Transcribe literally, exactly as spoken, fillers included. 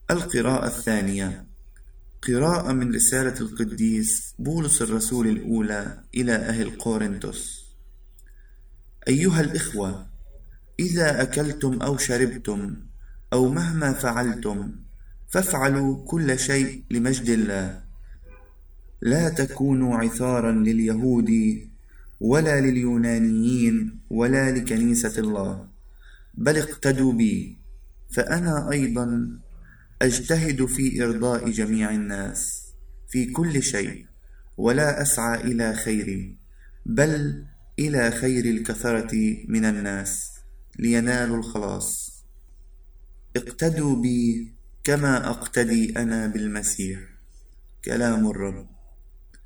القراءة الثانية، قراءة من رسالة القديس بولس الرسول الأولى إلى أهل قورنثوس. أيها الإخوة، إذا أكلتم أو شربتم أو مهما فعلتم فافعلوا كل شيء لمجد الله، لا تكونوا عثارا لليهود ولا لليونانيين ولا لكنيسة الله، بل اقتدوا بي، فأنا أيضا أجتهد في إرضاء جميع الناس في كل شيء، ولا أسعى إلى خيري بل إلى خير الكثرة من الناس لينالوا الخلاص. اقتدوا بي كما أقتدي أنا بالمسيح. كلام الرب.